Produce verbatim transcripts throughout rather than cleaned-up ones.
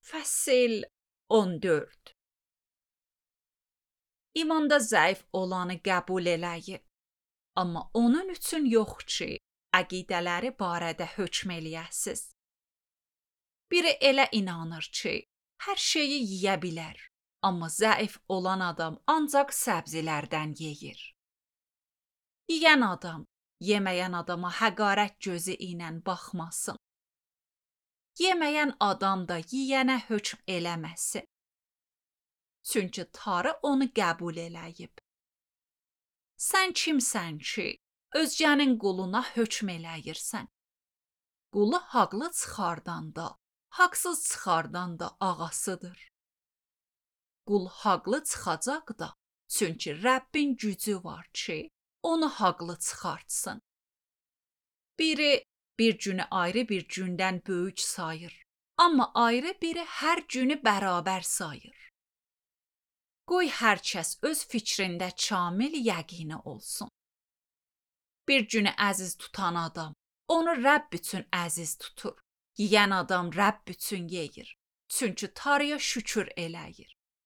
Fəsil on dörd. İmanda zəif olanı qəbul eləyib, amma onun üçün yox ki, əqidələri barədə hökm eləyəsiz. Biri elə inanır ki, hər şeyi yeyə bilər, amma zəif olan adam ancaq səbzilərdən yeyir. Yeyən adam, yeməyən adama həqarət gözü ilə baxmasın. Yeməyən adam da yeyənə hökm eləməsin. Çünki Tanrı onu qəbul eləyib. Sən kimsən ki, özgənin quluna hökm eləyirsən? Qulu haqlı çıxardanda, haqsız çıxardanda ağasıdır. Qul haqlı çıxacaq da, çünki Rəbbin gücü var ki, onu haqlı çıxartsın. Biri bir günü ayrı bir gündən böyük sayır, amma ayrı biri hər günü bərabər sayır. Qoy hər kəs öz fikrində kamil yəqini olsun. Bir günü əziz tutan adam, onu Rəbb üçün əziz tutur. Yeyən adam Rəbb üçün yeyir, çünki Tanrıya şükür eləyir.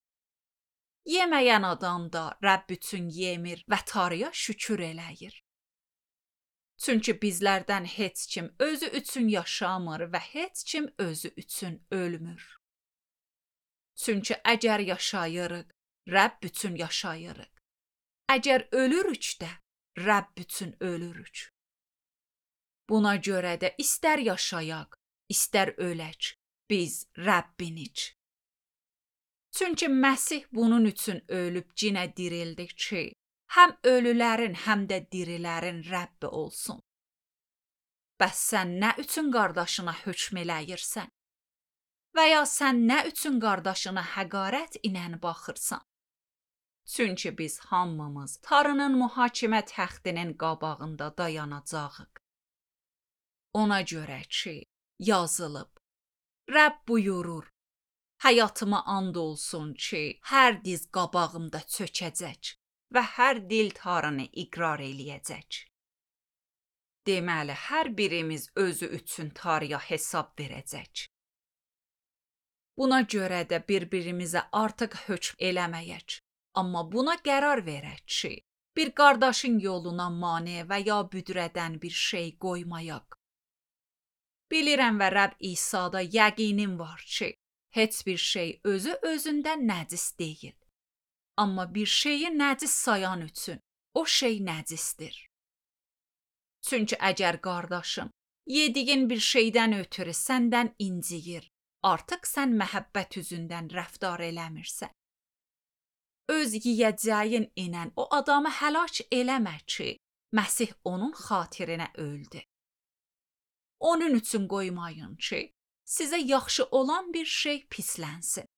Yeməyən adam da Rəbb üçün yemir və Tanrıya şükür eləyir. Çünki bizlərdən heç kim özü üçün yaşamır və heç kim özü üçün ölmür. Çünki əgər yaşayırıq, Rəbb üçün yaşayırıq. Əgər ölürük də, Rəbb üçün ölürük. Buna görə də istər yaşayaq, istər ölək, biz Rəbbinik. Çünki Məsih bunun üçün ölüb cinə dirildi ki, həm ölülərin, həm də dirilərin Rəbbi olsun. Bəs sən nə üçün qardaşına hökm eləyirsən? Və ya sən nə üçün qardaşına həqarət ilə baxırsan? Çünki biz hamımız Tanrının mühakimə təxtinin qabağında dayanacağıq. Ona görə ki, yazılıb, Rəbb buyurur, həyatıma and olsun ki, hər diz qabağımda çökəcək və hər dil Tanrını iqrar eləyəcək. Deməli, hər birimiz özü üçün Tanrıya hesab verəcək. Buna görə də bir-birimizə artıq hökm eləməyək, amma buna qərar verək ki, bir qardaşın yoluna mane və ya büdrədən bir şey qoymayaq. Bilirəm və Rəbb İsa'da yəqinim var ki, heç bir şey özü özündə nəcis deyil. Amma bir şeyi nəcis sayan üçün o şey nəcisdir. Çünki əgər qardaşın yediyin bir şeydən ötürü səndən inciyir, artıq sən məhəbbət üzündən rəftar eləmirsən. Öz yiyəcəyin ilə o adamı həlak eləmə ki, Məsih onun xatirinə öldü. Onun üçün qoymayın ki, sizə yaxşı olan bir şey pislənsin.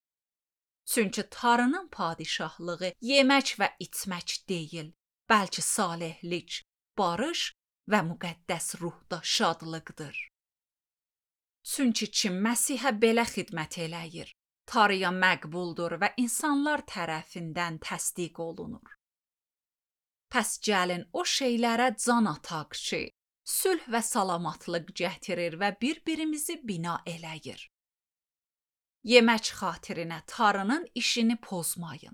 Çünki Tanrının padişahlığı yemək və içmək deyil, bəlkə salihlik, barış və müqəddəs ruhda şadlıqdır. Çünki kim Məsihə belə xidmət eləyir, Tanrıya məqbuldur və insanlar tərəfindən təsdiq olunur. Pəs gəlin o şeylərə can ataq ki, sülh və salamatlıq gətirir və bir-birimizi bina eləyir. Yemək xatirinə Tanrının işini pozmayın.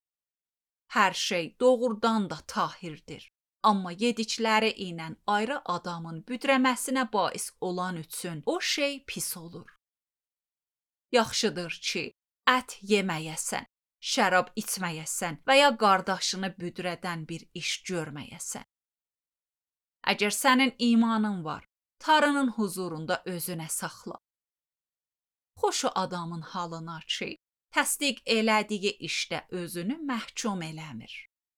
Hər şey doğrudan da tahirdir, amma yedikləri ilə ayrı adamın büdrəməsinə bais olan üçün o şey pis olur. Yaxşıdır ki, ət yeməyəsən, şərab içməyəsən və ya qardaşını büdrədən bir iş görməyəsən. Əgər sənin imanın var, Tanrının huzurunda özünə saxla. Xoş o adamın halına ki, təsdiq elədiyi işdə özünü məhkum eləmir.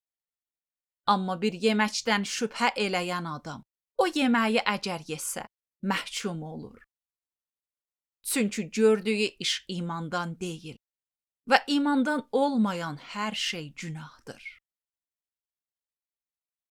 Amma bir yeməkdən şübhə eləyən adam, o yeməyi əgər yesə, məhkum olur. Çünki gördüyü iş imandan deyil və imandan olmayan hər şey günahdır.